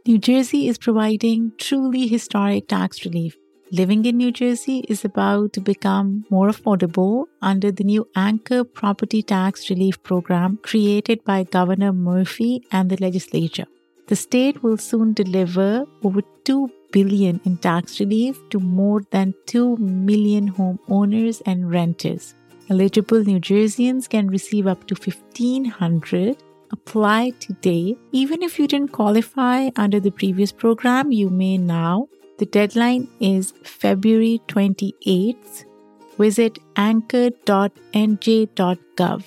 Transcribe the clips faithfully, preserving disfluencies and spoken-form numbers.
New Jersey is providing truly historic tax relief. Living in New Jersey is about to become more affordable under the new Anchor Property Tax Relief Program created by Governor Murphy and the legislature. The state will soon deliver over two billion dollars in tax relief to more than two million homeowners and renters. Eligible New Jerseyans can receive up to fifteen hundred dollars. Apply today. Even if you didn't qualify under the previous program, you may now. The deadline is February twenty-eighth. Visit anchor dot n j dot gov.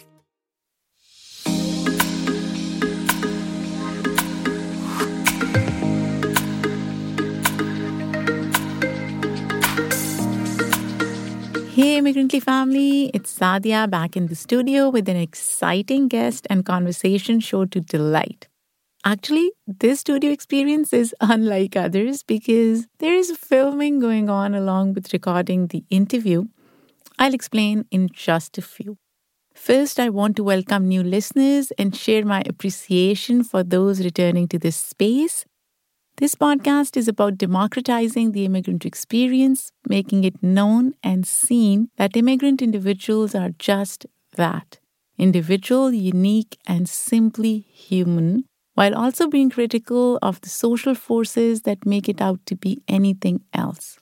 Hey Immigrantly family, it's Sadia back in the studio with an exciting guest and conversation sure to delight. Actually, this studio experience is unlike others because there is filming going on along with recording the interview. I'll explain in just a few. First, I want to welcome new listeners and share my appreciation for those returning to this space. This podcast is about democratizing the immigrant experience, making it known and seen that immigrant individuals are just that, individual, unique, and simply human, while also being critical of the social forces that make it out to be anything else.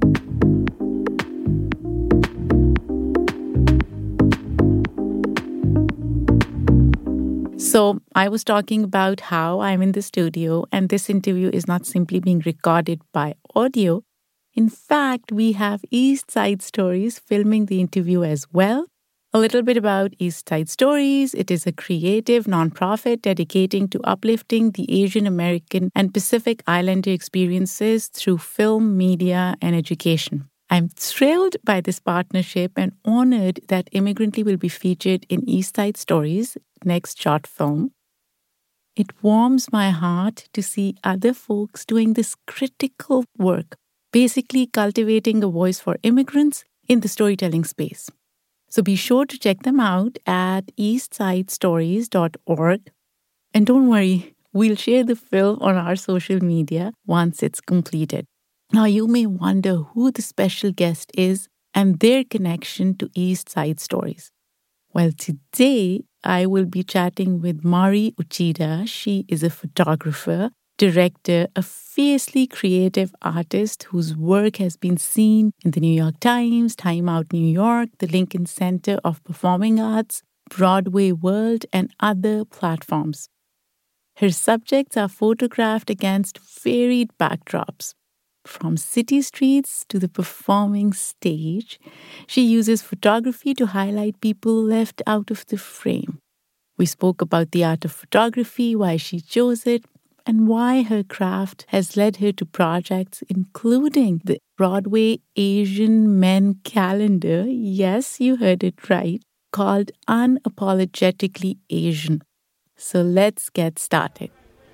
So I was talking about how I'm in the studio and this interview is not simply being recorded by audio. In fact, we have East Side Stories filming the interview as well. A little bit about East Side Stories. It is a creative nonprofit dedicating to uplifting the Asian American and Pacific Islander experiences through film, media, and education. I'm thrilled by this partnership and honored that Immigrantly will be featured in East Side Stories' next short film. It warms my heart to see other folks doing this critical work, basically cultivating a voice for immigrants in the storytelling space. So be sure to check them out at east side stories dot org. And don't worry, we'll share the film on our social media once it's completed. Now, you may wonder who the special guest is and their connection to East Side Stories. Well, today I will be chatting with Mari Uchida. She is a photographer, director, a fiercely creative artist whose work has been seen in the New York Times, Time Out New York, the Lincoln Center of Performing Arts, Broadway World, and other platforms. Her subjects are photographed against varied backdrops. From city streets to the performing stage, she uses photography to highlight people left out of the frame. We spoke about the art of photography, why she chose it, and why her craft has led her to projects including the Broadway Asian Men Calendar, yes, you heard it right, called Unapologetically Asian. So let's get started.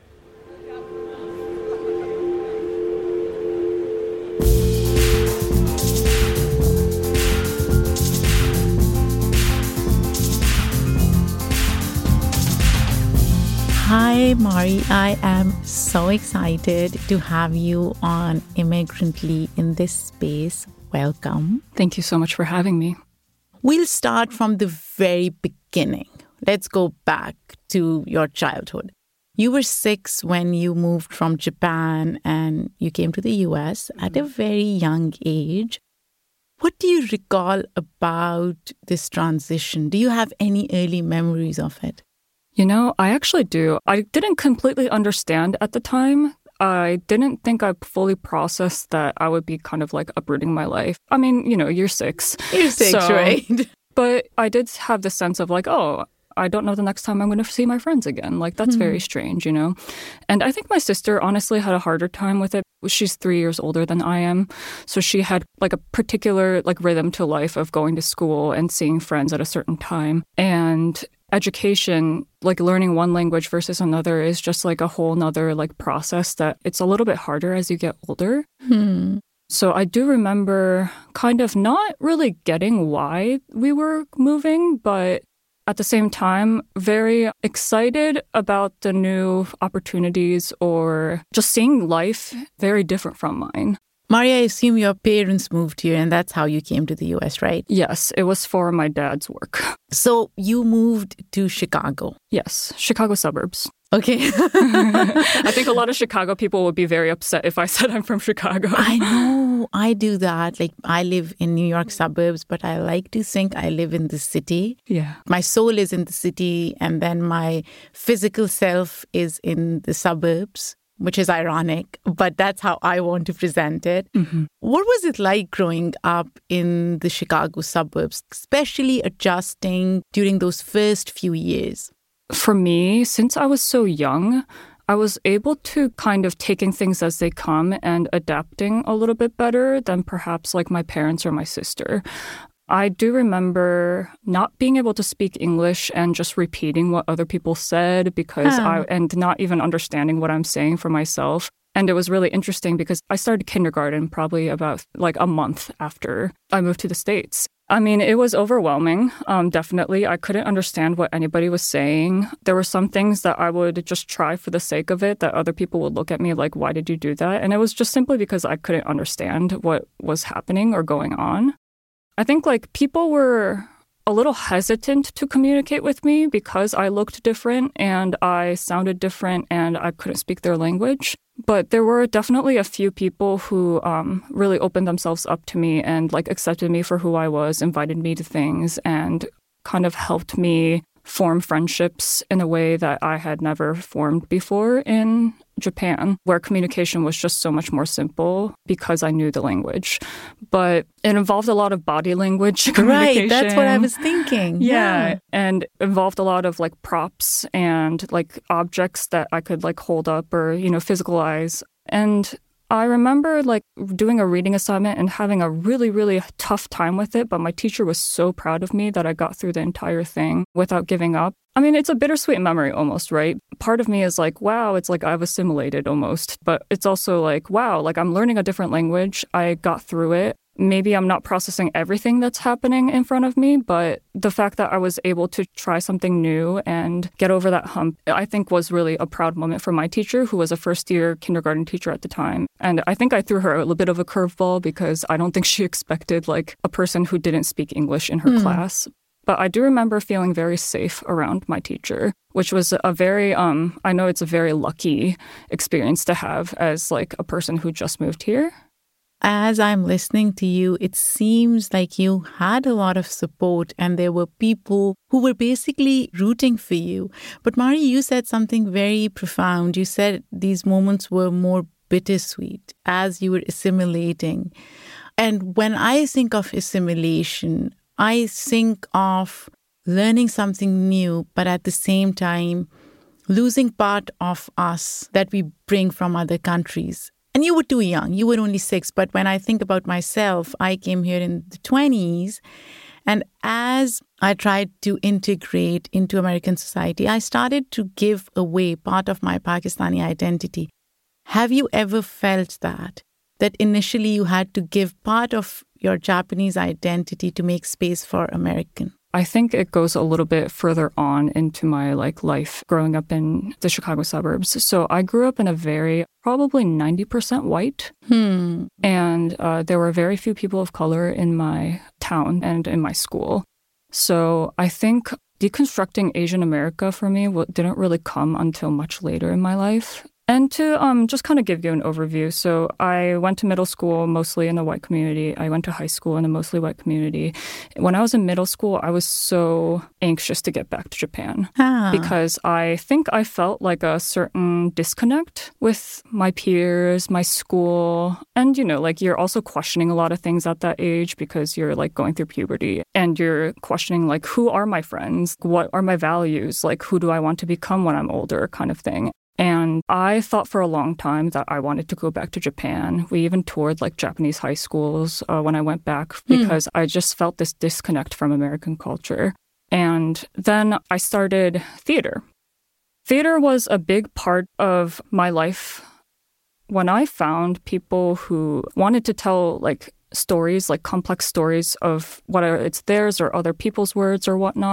Hi, Mari. I am so excited to have you on Immigrantly in this space. Welcome. Thank you so much for having me. We'll start from the very beginning. Let's go back to your childhood. You were six when you moved from Japan and you came to the U S at a very young age. What do you recall about this transition? Do you have any early memories of it? You know, I actually do. I didn't completely understand at the time. I didn't think I fully processed that I would be kind of like uprooting my life. I mean, you know, you're six. You're six, so, right? But I did have the sense of like, oh, I don't know the next time I'm going to see my friends again. Like, that's mm-hmm. very strange, you know? And I think my sister honestly had a harder time with it. She's three years older than I am. So she had like a particular like rhythm to life of going to school and seeing friends at a certain time. And education, like learning one language versus another, is just like a whole nother like process that it's a little bit harder as you get older. Hmm. So I do remember kind of not really getting why we were moving, but at the same time, very excited about the new opportunities or just seeing life very different from mine. Maria, I assume your parents moved here and that's how you came to the U S, right? Yes, it was for my dad's work. So you moved to Chicago? Yes, Chicago suburbs. Okay. I think a lot of Chicago people would be very upset if I said I'm from Chicago. I know. I do that. Like, I live in New York suburbs, but I like to think I live in the city. Yeah. My soul is in the city, and then my physical self is in the suburbs, which is ironic, but that's how I want to present it. Mm-hmm. What was it like growing up in the Chicago suburbs, especially adjusting during those first few years? For me, since I was so young, I was able to kind of taking things as they come and adapting a little bit better than perhaps like my parents or my sister. I do remember not being able to speak English and just repeating what other people said because huh. I, and not even understanding what I'm saying for myself. And it was really interesting because I started kindergarten probably about like a month after I moved to the States. I mean, it was overwhelming, um, definitely. I couldn't understand what anybody was saying. There were some things that I would just try for the sake of it that other people would look at me like, why did you do that? And it was just simply because I couldn't understand what was happening or going on. I think like people were a little hesitant to communicate with me because I looked different and I sounded different and I couldn't speak their language. But there were definitely a few people who um, really opened themselves up to me and like accepted me for who I was, invited me to things, and kind of helped me form friendships in a way that I had never formed before in Japan, where communication was just so much more simple because I knew the language. But it involved a lot of body language communication. Right, that's what I was thinking. Yeah. yeah. And involved a lot of like props and like objects that I could like hold up or, you know, physicalize. And I remember like doing a reading assignment and having a really, really tough time with it, but my teacher was so proud of me that I got through the entire thing without giving up. I mean, it's a bittersweet memory almost, right? Part of me is like, wow, it's like I've assimilated almost, but it's also like, wow, like I'm learning a different language. I got through it. Maybe I'm not processing everything that's happening in front of me, but the fact that I was able to try something new and get over that hump, I think was really a proud moment for my teacher, who was a first-year kindergarten teacher at the time. And I think I threw her a little bit of a curveball because I don't think she expected like a person who didn't speak English in her mm. class. But I do remember feeling very safe around my teacher, which was a very, um, I know it's a very lucky experience to have as like a person who just moved here. As I'm listening to you, it seems like you had a lot of support and there were people who were basically rooting for you. But Mari, you said something very profound. You said these moments were more bittersweet as you were assimilating. And when I think of assimilation, I think of learning something new, but at the same time, losing part of us that we bring from other countries. And you were too young. You were only six. But when I think about myself, I came here in the twenties. And as I tried to integrate into American society, I started to give away part of my Pakistani identity. Have you ever felt that? That initially you had to give part of your Japanese identity to make space for American? I think it goes a little bit further on into my like life growing up in the Chicago suburbs. So I grew up in a very, probably ninety percent white. Hmm. And uh, there were very few people of color in my town and in my school. So I think deconstructing Asian America for me didn't really come until much later in my life. And to um, just kind of give you an overview, so I went to middle school mostly in the white community. I went to high school in a mostly white community. When I was in middle school, I was so anxious to get back to Japan ah. because I think I felt like a certain disconnect with my peers, my school. And, you know, like you're also questioning a lot of things at that age because you're like going through puberty and you're questioning like, who are my friends? What are my values? Like, who do I want to become when I'm older kind of thing. And I thought for a long time that I wanted to go back to Japan. We even toured like Japanese high schools uh, when I went back because mm. I just felt this disconnect from American culture. And then I started theater. Theater was a big part of my life when I found people who wanted to tell like stories, like complex stories of whether it's theirs or other people's words or whatnot.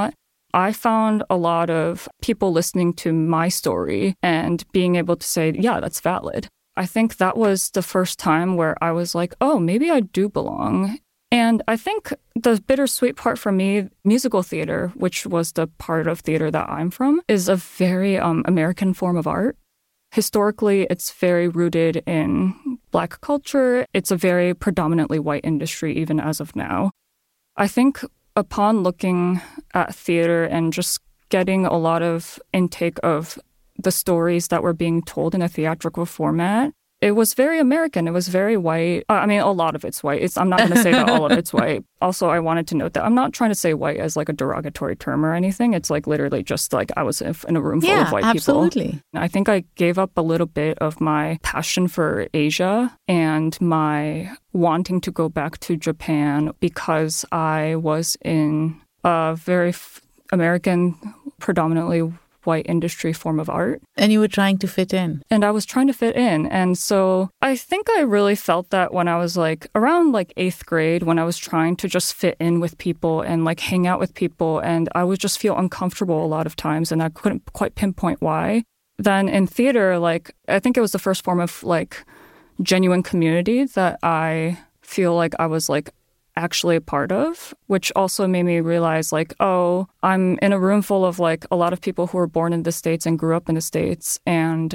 I found a lot of people listening to my story and being able to say, yeah, that's valid. I think that was the first time where I was like, oh, maybe I do belong. And I think the bittersweet part for me, musical theater, which was the part of theater that I'm from, is a very um, American form of art. Historically, it's very rooted in Black culture. It's a very predominantly white industry, even as of now. I think upon looking at theater and just getting a lot of intake of the stories that were being told in a theatrical format, it was very American. It was very white. Uh, I mean, a lot of it's white. It's, I'm not going to say that all of it's white. Also, I wanted to note that I'm not trying to say white as like a derogatory term or anything. It's like literally just like I was in a room full yeah, of white absolutely. people. I think I gave up a little bit of my passion for Asia and my wanting to go back to Japan because I was in a very f- American, predominantly white industry form of art. And you were trying to fit in. And I was trying to fit in. And so I think I really felt that when I was like around like eighth grade, when I was trying to just fit in with people and like hang out with people. And I would just feel uncomfortable a lot of times. And I couldn't quite pinpoint why. Then in theater, like I think it was the first form of like genuine community that I feel like I was like actually a part of, which also made me realize like, oh, I'm in a room full of like a lot of people who were born in the States and grew up in the States. And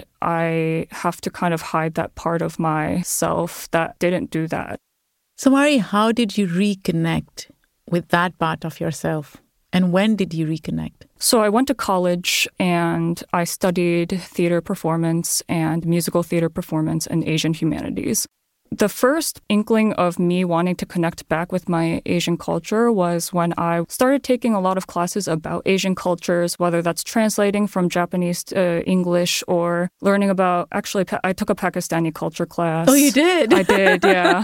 I have to kind of hide that part of myself that didn't do that. So Mari, how did you reconnect with that part of yourself? And when did you reconnect? So I went to college and I studied theater performance and musical theater performance and Asian humanities. The first inkling of me wanting to connect back with my Asian culture was when I started taking a lot of classes about Asian cultures, whether that's translating from Japanese to English or learning about, actually, I took a Pakistani culture class. Oh, you did? I did, yeah.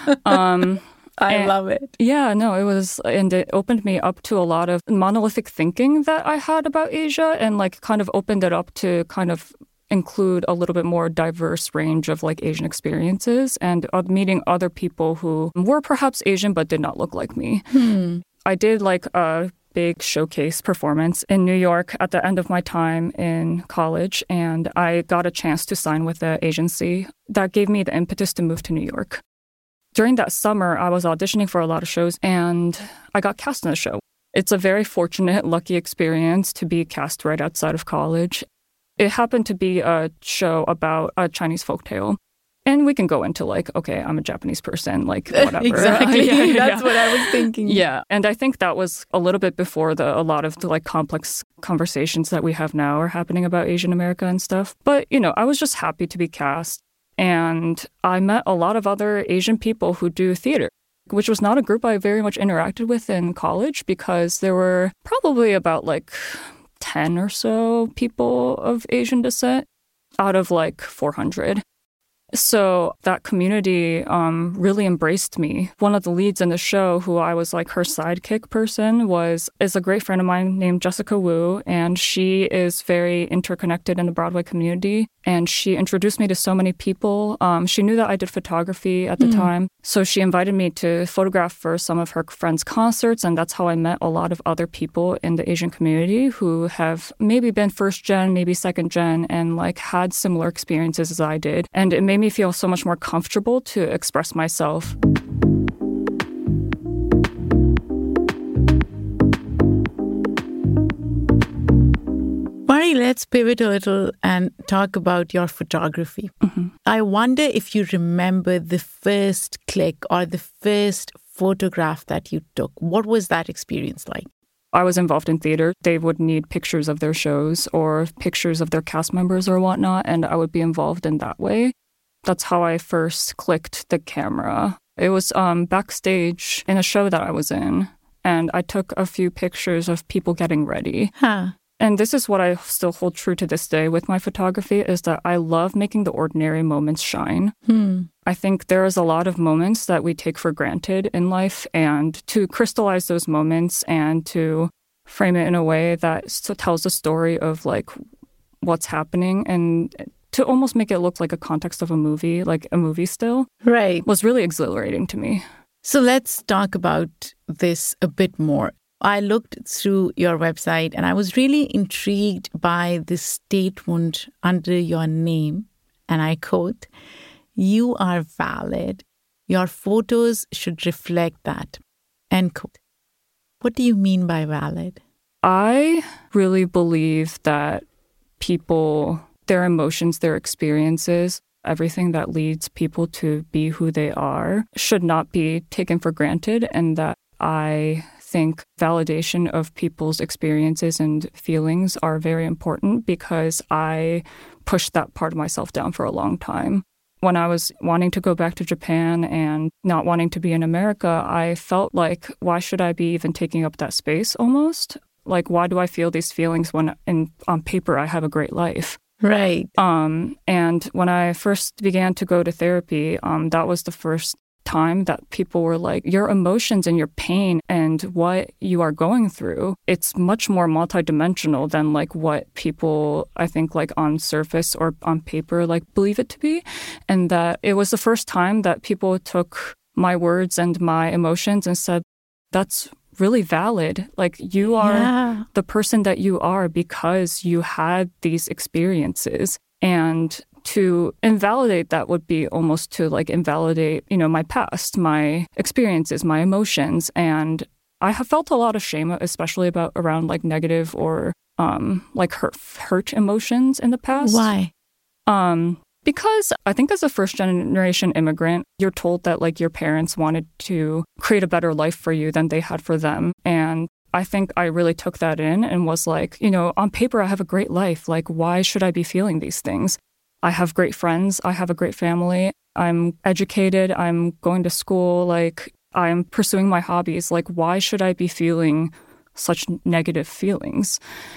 Um, I and, love it. Yeah, no, it was, and it opened me up to a lot of monolithic thinking that I had about Asia and like kind of opened it up to kind of include a little bit more diverse range of like Asian experiences and uh, meeting other people who were perhaps Asian but did not look like me. Hmm. I did like a big showcase performance in New York at the end of my time in college, and I got a chance to sign with the agency that gave me the impetus to move to New York. During that summer, I was auditioning for a lot of shows and I got cast in a show. It's a very fortunate, lucky experience to be cast right outside of college. It happened to be a show about a Chinese folktale. And we can go into like, okay, I'm a Japanese person, like whatever. Exactly. yeah, yeah, That's yeah. what I was thinking. Yeah. And I think that was a little bit before the a lot of the like complex conversations that we have now are happening about Asian America and stuff. But, you know, I was just happy to be cast. And I met a lot of other Asian people who do theater, which was not a group I very much interacted with in college because there were probably about like ten or so people of Asian descent out of like four hundred. So that community um, really embraced me. One of the leads in the show, who I was like her sidekick person, was is a great friend of mine named Jessica Wu, and she is very interconnected in the Broadway community. And she introduced me to so many people. Um, she knew that I did photography at the mm. time, so she invited me to photograph for some of her friends' concerts, and that's how I met a lot of other people in the Asian community who have maybe been first gen, maybe second gen, and like had similar experiences as I did. And it made me feel so much more comfortable to express myself. Mari, let's pivot a little and talk about your photography. Mm-hmm. I wonder if you remember the first click or the first photograph that you took. What was that experience like? I was involved in theater. They would need pictures of their shows or pictures of their cast members or whatnot, and I would be involved in that way. That's how I first clicked the camera. It was um, backstage in a show that I was in, and I took a few pictures of people getting ready. Huh. And this is what I still hold true to this day with my photography, is that I love making the ordinary moments shine. Hmm. I think there is a lot of moments that we take for granted in life, and to crystallize those moments and to frame it in a way that tells the story of like what's happening and to almost make it look like a context of a movie, like a movie still, right, was really exhilarating to me. So let's talk about this a bit more. I looked through your website and I was really intrigued by this statement under your name. And I quote, "You are valid. Your photos should reflect that." End quote. What do you mean by valid? I really believe that people, their emotions, their experiences, everything that leads people to be who they are should not be taken for granted, and that I think validation of people's experiences and feelings are very important because I pushed that part of myself down for a long time. When I was wanting to go back to Japan and not wanting to be in America, I felt like, why should I be even taking up that space almost? Like, why do I feel these feelings when in, on paper I have a great life? Right. Um, and when I first began to go to therapy, um, that was the first time that people were like, your emotions and your pain and what you are going through, it's much more multidimensional than like what people, I think, like on surface or on paper, like believe it to be. And that it was the first time that people took my words and my emotions and said, that's really valid. Like, you are yeah. the person that you are because you had these experiences. And to invalidate that would be almost to like invalidate, you know, my past, my experiences, my emotions. And I have felt a lot of shame, especially about around like negative or um, like hurt, hurt emotions in the past. Why? Um, because I think as a first generation immigrant, you're told that like your parents wanted to create a better life for you than they had for them. And I think I really took that in and was like, you know, on paper, I have a great life. Like, why should I be feeling these things? I have great friends. I have a great family. I'm educated. I'm going to school. Like, I'm pursuing my hobbies. Like, why should I be feeling such negative feelings?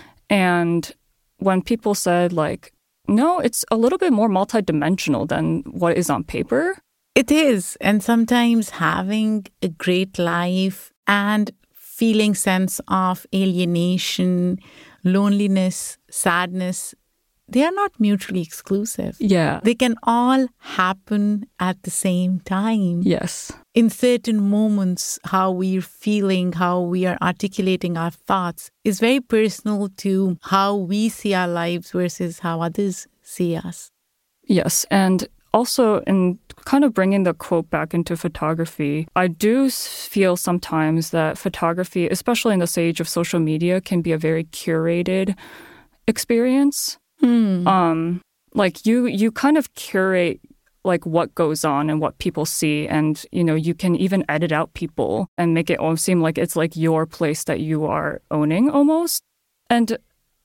And when people said, like, no, it's a little bit more multidimensional than what is on paper. It is. And sometimes having a great life and feeling sense of alienation, loneliness, sadness, they are not mutually exclusive. Yeah. They can all happen at the same time. Yes. In certain moments, how we're feeling, how we are articulating our thoughts is very personal to how we see our lives versus how others see us. Yes. And also, in kind of bringing the quote back into photography, I do feel sometimes that photography, especially in this age of social media, can be a very curated experience. Hmm. Um, like you, you kind of curate like what goes on and what people see, and you know, you can even edit out people and make it all seem like it's like your place that you are owning almost. And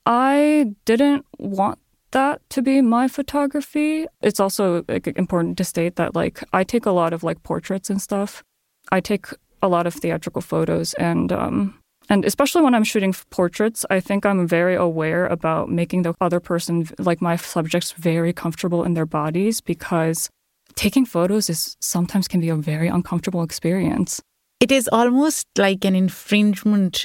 I didn't want that to be my photography. It's also like, important to state that like I take a lot of like portraits and stuff. I take a lot of theatrical photos, and um, and especially when I'm shooting portraits, I think I'm very aware about making the other person, like my subjects, very comfortable in their bodies, because taking photos is sometimes can be a very uncomfortable experience. It is almost like an infringement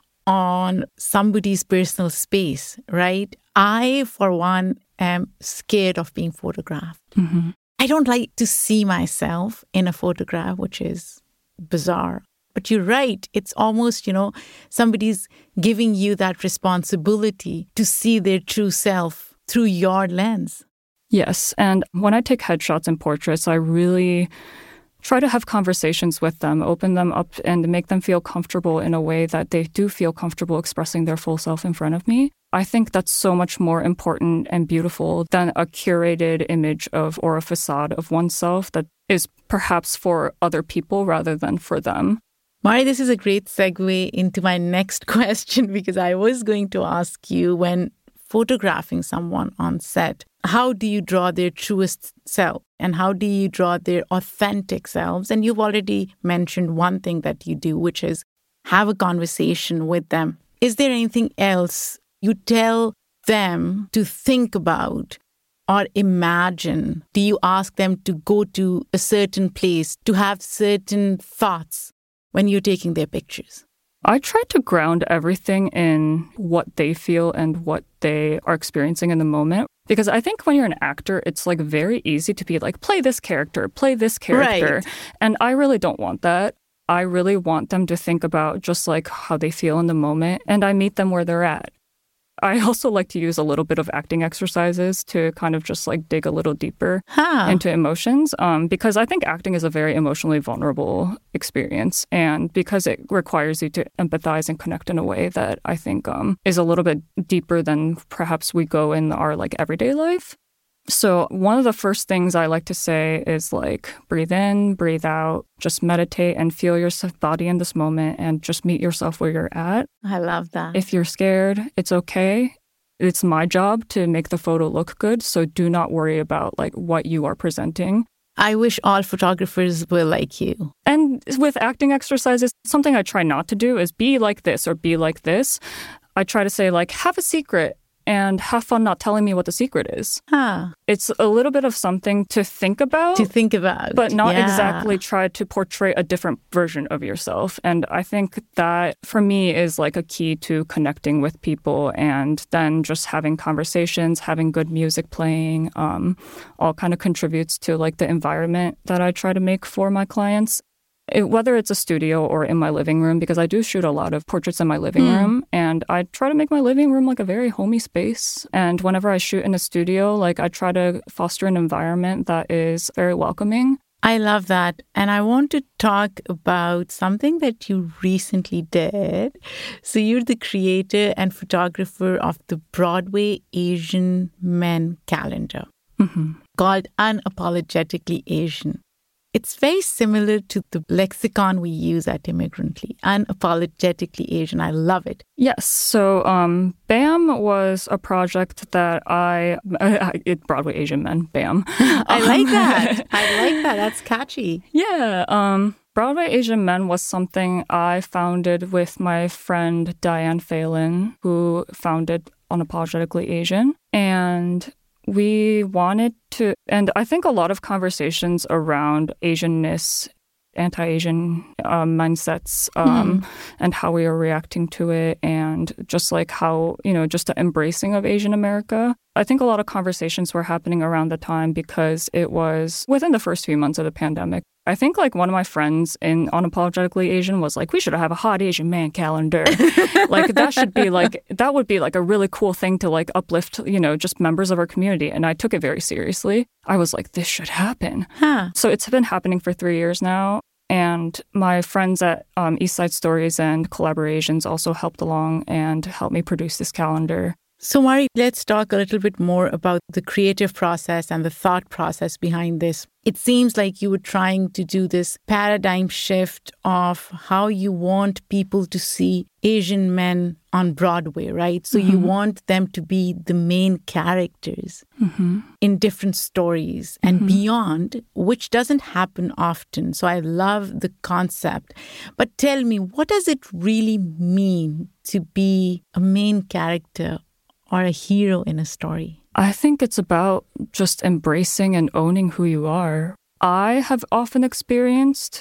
on somebody's personal space, right? I, for one, am scared of being photographed. Mm-hmm. I don't like to see myself in a photograph, which is bizarre. But you're right. It's almost, you know, somebody's giving you that responsibility to see their true self through your lens. Yes. And when I take headshots and portraits, I really try to have conversations with them, open them up, and make them feel comfortable in a way that they do feel comfortable expressing their full self in front of me. I think that's so much more important and beautiful than a curated image of or a facade of oneself that is perhaps for other people rather than for them. Mari, this is a great segue into my next question, because I was going to ask you, when photographing someone on set, how do you draw their truest self and how do you draw their authentic selves? And you've already mentioned one thing that you do, which is have a conversation with them. Is there anything else you tell them to think about or imagine? Do you ask them to go to a certain place, to have certain thoughts when you're taking their pictures? I try to ground everything in what they feel and what they are experiencing in the moment. Because I think when you're an actor, it's like very easy to be like, play this character, play this character. Right. And I really don't want that. I really want them to think about just like how they feel in the moment, and I meet them where they're at. I also like to use a little bit of acting exercises to kind of just like dig a little deeper huh. into emotions um, because I think acting is a very emotionally vulnerable experience, and because it requires you to empathize and connect in a way that I think um, is a little bit deeper than perhaps we go in our like everyday life. So one of the first things I like to say is like breathe in, breathe out, just meditate and feel your body in this moment and just meet yourself where you're at. I love that. If you're scared, it's okay. It's my job to make the photo look good. So do not worry about like what you are presenting. I wish all photographers were like you. And with acting exercises, something I try not to do is be like this or be like this. I try to say like, have a secret. And have fun not telling me what the secret is. Huh. It's a little bit of something to think about. To think about. But not yeah. exactly try to portray a different version of yourself. And I think that, for me, is like a key to connecting with people and then just having conversations, having good music playing, um, all kind of contributes to like the environment that I try to make for my clients. It, whether it's a studio or in my living room, because I do shoot a lot of portraits in my living mm. room, and I try to make my living room like a very homey space. And whenever I shoot in a studio, like I try to foster an environment that is very welcoming. I love that. And I want to talk about something that you recently did. So you're the creator and photographer of the Broadway Asian Men calendar mm-hmm. called Unapologetically Asian. It's very similar to the lexicon we use at Immigrantly, Unapologetically Asian. I love it. Yes. So um, BAM was a project that I, uh, it, Broadway Asian Men, BAM. I like that. I like that. That's catchy. Yeah. Um, Broadway Asian Men was something I founded with my friend Diane Phelan, who founded Unapologetically Asian. And we wanted to, and I think a lot of conversations around Asianness, anti-Asian uh, mindsets, um, mm. and how we are reacting to it, and just like how, you know, just the embracing of Asian America. I think a lot of conversations were happening around the time because it was within the first few months of the pandemic. I think like one of my friends in Unapologetically Asian was like, we should have a hot Asian man calendar. Like that should be like, that would be like a really cool thing to like uplift, you know, just members of our community. And I took it very seriously. I was like, this should happen. Huh. So it's been happening for three years now. And my friends at um, East Side Stories and Collaborations also helped along and helped me produce this calendar. So, Mari, let's talk a little bit more about the creative process and the thought process behind this. It seems like you were trying to do this paradigm shift of how you want people to see Asian men on Broadway, right? So mm-hmm. you want them to be the main characters mm-hmm. in different stories and mm-hmm. beyond, which doesn't happen often. So I love the concept. But tell me, what does it really mean to be a main character or a hero in a story? I think it's about just embracing and owning who you are. I have often experienced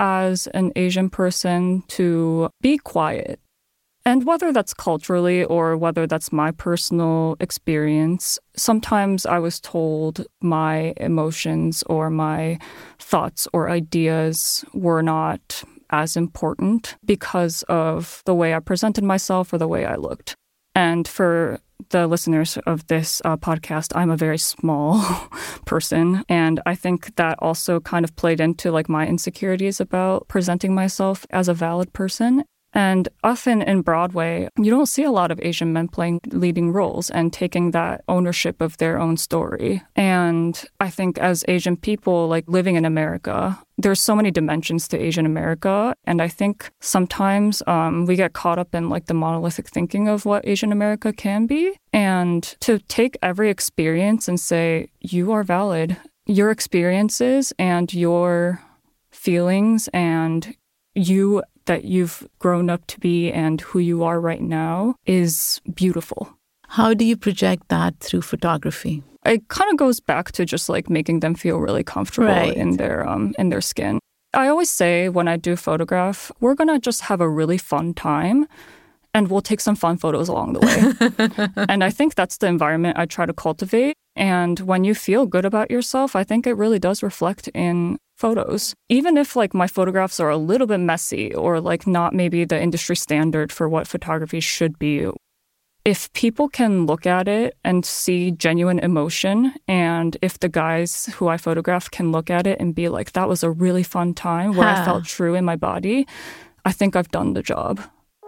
as an Asian person to be quiet. And whether that's culturally or whether that's my personal experience, sometimes I was told my emotions or my thoughts or ideas were not as important because of the way I presented myself or the way I looked. And for the listeners of this uh, podcast, I'm a very small person. And I think that also kind of played into like my insecurities about presenting myself as a valid person. And often in Broadway, you don't see a lot of Asian men playing leading roles and taking that ownership of their own story. And I think as Asian people, like living in America, there's so many dimensions to Asian America. And I think sometimes um, we get caught up in like the monolithic thinking of what Asian America can be. And to take every experience and say, you are valid, your experiences and your feelings and you that you've grown up to be and who you are right now is beautiful. How do you project that through photography? It kind of goes back to just like making them feel really comfortable right. in their um in their skin. I always say when I do photograph, we're going to just have a really fun time and we'll take some fun photos along the way. And I think that's the environment I try to cultivate. And when you feel good about yourself, I think it really does reflect in photos. Even if like my photographs are a little bit messy or like not maybe the industry standard for what photography should be, if people can look at it and see genuine emotion, and if the guys who I photographed can look at it and be like, that was a really fun time where huh. I felt true in my body, I think I've done the job.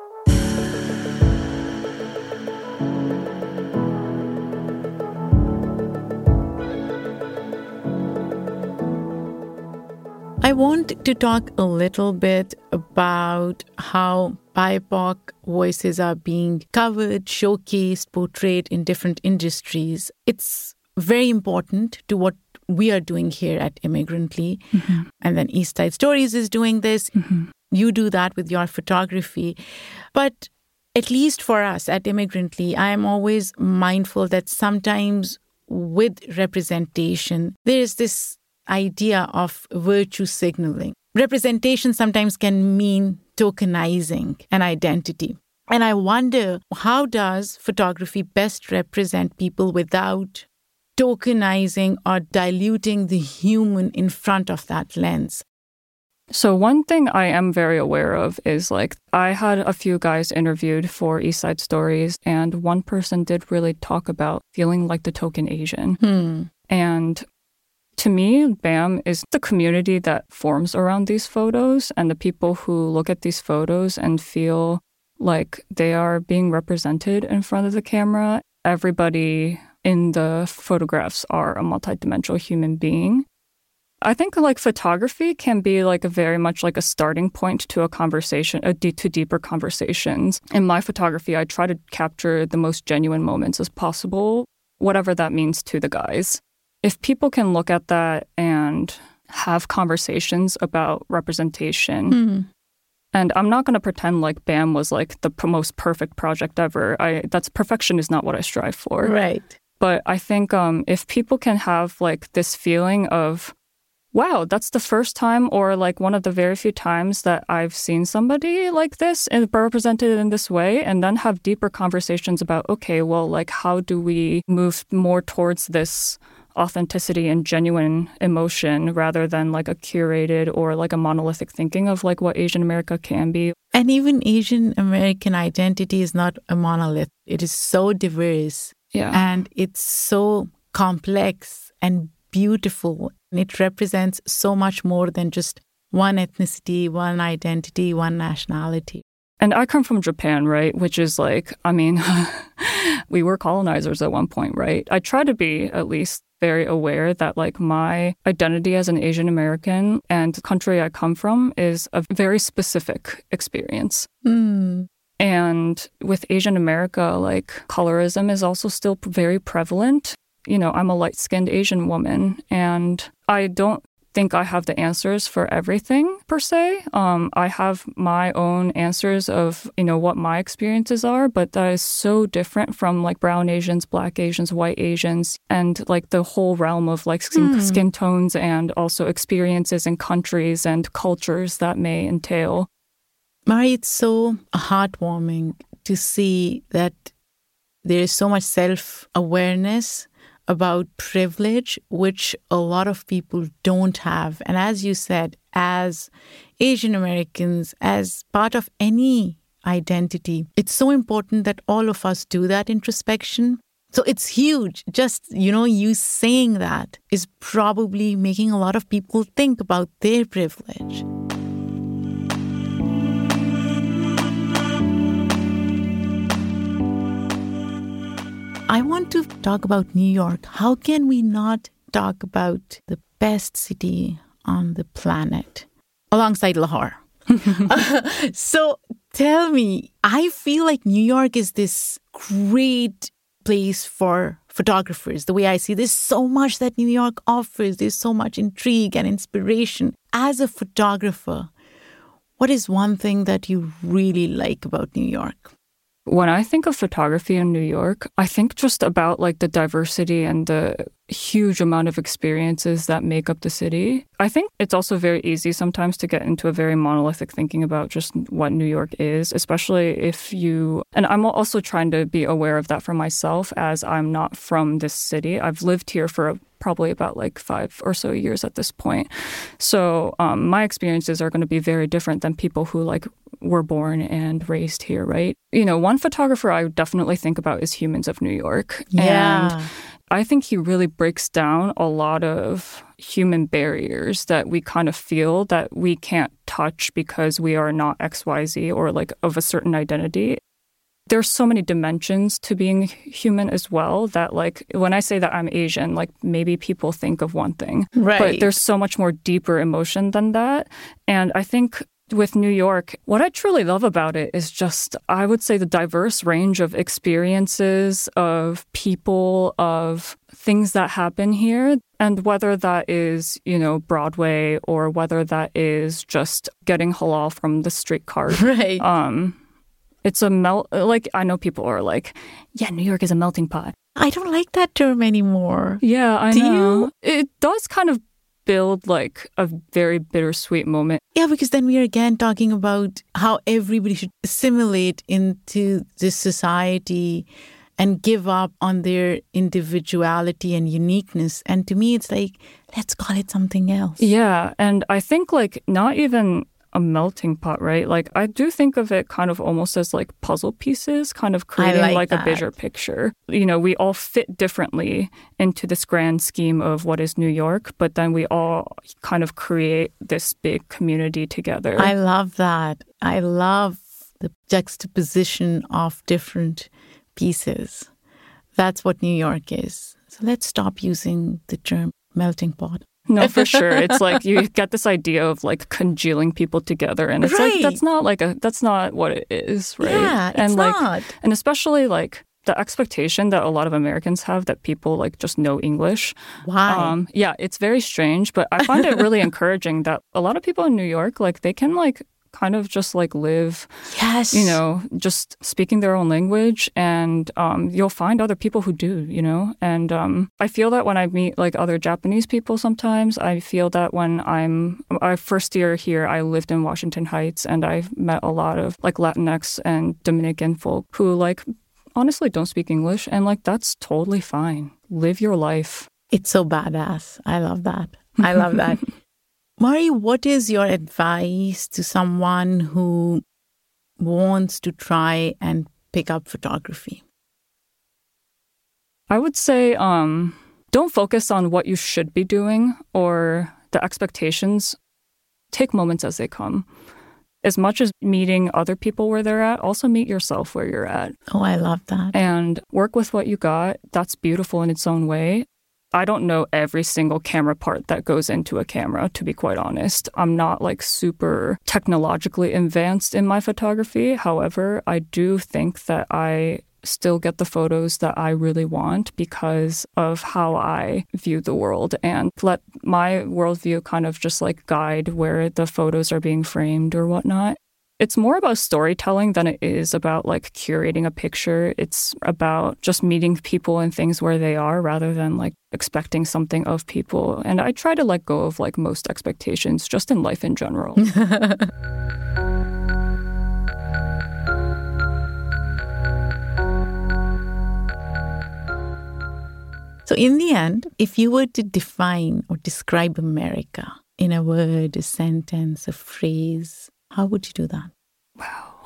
I want to talk a little bit about how B I P O C voices are being covered, showcased, portrayed in different industries. It's very important to what we are doing here at Immigrantly. Mm-hmm. And then East Side Stories is doing this. Mm-hmm. You do that with your photography. But at least for us at Immigrantly, I am always mindful that sometimes with representation, there is this idea of virtue signaling. Representation sometimes can mean tokenizing an identity. And I wonder, how does photography best represent people without tokenizing or diluting the human in front of that lens? So one thing I am very aware of is like I had a few guys interviewed for East Side Stories, and one person did really talk about feeling like the token Asian. Hmm. And to me, BAM is the community that forms around these photos and the people who look at these photos and feel like they are being represented in front of the camera. Everybody in the photographs are a multidimensional human being. I think like photography can be like a very much like a starting point to a conversation, a de- to deeper conversations. In my photography, I try to capture the most genuine moments as possible, whatever that means to the guys. If people can look at that and have conversations about representation, mm-hmm. and I'm not going to pretend like BAM was like the most perfect project ever. I that's perfection is not what I strive for. Right. But I think um, if people can have like this feeling of, wow, that's the first time or like one of the very few times that I've seen somebody like this and represented in this way, and then have deeper conversations about, okay, well, like how do we move more towards this authenticity and genuine emotion rather than like a curated or like a monolithic thinking of like what Asian America can be. And even Asian American identity is not a monolith. It is so diverse. Yeah. And it's so complex and beautiful. And it represents so much more than just one ethnicity, one identity, one nationality. And I come from Japan, right? Which is like, I mean, we were colonizers at one point, right? I try to be at least very aware that like my identity as an Asian American and the country I come from is a very specific experience. Mm. And with Asian America, like colorism is also still very prevalent. You know, I'm a light-skinned Asian woman, and I don't think I have the answers for everything per se. Um, I have my own answers of, you know, what my experiences are, but that is so different from like brown Asians, black Asians, white Asians, and like the whole realm of like skin, mm. skin tones and also experiences in countries and cultures that may entail. Mari, it's so heartwarming to see that there is so much self-awareness about privilege, which a lot of people don't have. And as you said, as Asian Americans, as part of any identity, it's so important that all of us do that introspection. So it's huge. Just, you know, you saying that is probably making a lot of people think about their privilege. I want to talk about New York. How can we not talk about the best city on the planet alongside Lahore? So tell me, I feel like New York is this great place for photographers. The way I see, there's so much that New York offers. There's so much intrigue and inspiration. As a photographer, what is one thing that you really like about New York? When I think of photography in New York, I think just about like the diversity and the huge amount of experiences that make up the city. I think it's also very easy sometimes to get into a very monolithic thinking about just what New York is, especially if you, and I'm also trying to be aware of that for myself as I'm not from this city. I've lived here for a probably about like five or so years at this point. So um, my experiences are going to be very different than people who like were born and raised here, right? You know, one photographer I definitely think about is Humans of New York. Yeah. And I think he really breaks down a lot of human barriers that we kind of feel that we can't touch because we are not X Y Z or like of a certain identity. There's so many dimensions to being human as well that like when I say that I'm Asian, like maybe people think of one thing. Right. But there's so much more deeper emotion than that. And I think with New York, what I truly love about it is just, I would say, the diverse range of experiences, of people, of things that happen here. And whether that is, you know, Broadway or whether that is just getting halal from the streetcar. Right. Um, It's a melt, like, I know people are like, yeah, New York is a melting pot. I don't like that term anymore. Yeah, I Do know. you? It does kind of build like a very bittersweet moment. Yeah, because then we are again talking about how everybody should assimilate into this society and give up on their individuality and uniqueness. And to me, it's like, let's call it something else. Yeah, and I think like not even a melting pot, right? Like I do think of it kind of almost as like puzzle pieces, kind of creating like like that. a bigger picture. You know, we all fit differently into this grand scheme of what is New York, but then we all kind of create this big community together. I love that. I love the juxtaposition of different pieces. That's what New York is. So let's stop using the term melting pot. No, for sure. It's like you get this idea of like congealing people together, and it's Right. like that's not like a that's not what it is, right? Yeah, it's and like not. and especially like the expectation that a lot of Americans have that people like just know English. Why? Um, yeah, it's very strange, but I find it really encouraging that a lot of people in New York, like they can like kind of just like live, Yes. you know, just speaking their own language, and um, you'll find other people who do, you know. And um, I feel that when I meet like other Japanese people sometimes, I feel that when I'm, our first year here, I lived in Washington Heights, and I've met a lot of like Latinx and Dominican folk who like honestly don't speak English, and like that's totally fine. Live your life. It's so badass. I love that. I love that. Mari, what is your advice to someone who wants to try and pick up photography? I would say um, don't focus on what you should be doing or the expectations. Take moments as they come. As much as meeting other people where they're at, also meet yourself where you're at. Oh, I love that. And work with what you got. That's beautiful in its own way. I don't know every single camera part that goes into a camera, to be quite honest. I'm not like super technologically advanced in my photography. However, I do think that I still get the photos that I really want because of how I view the world, and let my worldview kind of just like guide where the photos are being framed or whatnot. It's more about storytelling than it is about like curating a picture. It's about just meeting people and things where they are rather than like expecting something of people. And I try to let go of like most expectations just in life in general. So in the end, if you were to define or describe America in a word, a sentence, a phrase, how would you do that? Wow.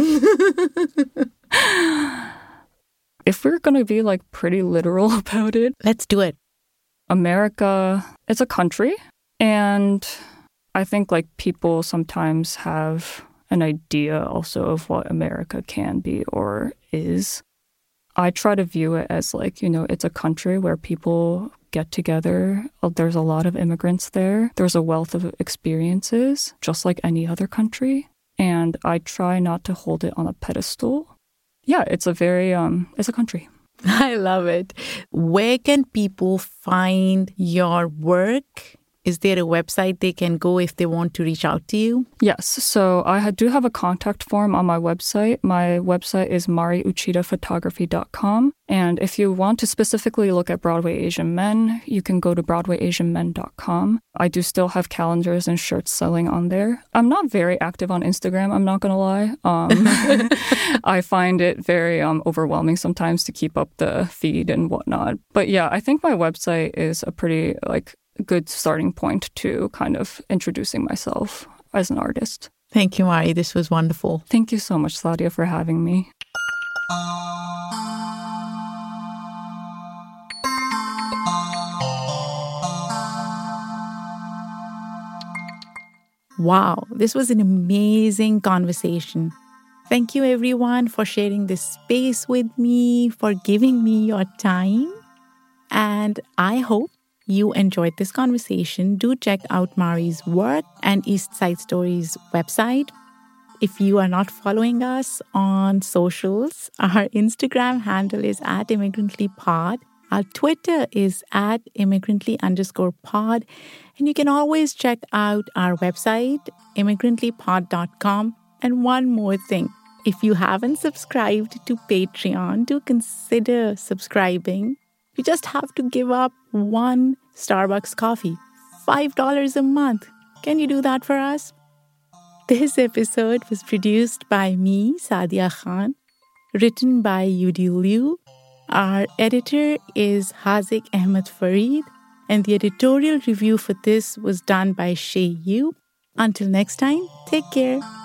If we're going to be like pretty literal about it, Let's do it. America is a country. And I think like people sometimes have an idea also of what America can be or is. I try to view it as like, you know, it's a country where people get together. There's a lot of immigrants there. There's a wealth of experiences, just like any other country. And I try not to hold it on a pedestal. Yeah, it's a very, um, it's a country. I love it. Where can people find your work, Is there a website they can go if they want to reach out to you? Yes. So I do have a contact form on my website. My website is mari uchida photography dot com. And if you want to specifically look at Broadway Asian Men, you can go to broadway asian men dot com. I do still have calendars and shirts selling on there. I'm not very active on Instagram, I'm not going to lie. Um, I find it very um, overwhelming sometimes to keep up the feed and whatnot. But yeah, I think my website is a pretty like good starting point to kind of introducing myself as an artist. Thank you, Mari. This was wonderful. Thank you so much, Sadia, for having me. Wow, this was an amazing conversation. Thank you, everyone, for sharing this space with me, for giving me your time. And I hope you enjoyed this conversation. Do check out Mari's work and East Side Stories website. If you are not following us on socials, our Instagram handle is at immigrantlypod. Our Twitter is at immigrantly underscore pod. And you can always check out our website, immigrantlypod dot com. And one more thing, if you haven't subscribed to Patreon, do consider subscribing. You just have to give up one Starbucks coffee, five dollars a month. Can you do that for us? This episode was produced by me, Sadia Khan, written by Yudi Liu. Our editor is Hazik Ahmed Fareed, and the editorial review for this was done by Shay Yu. Until next time, take care.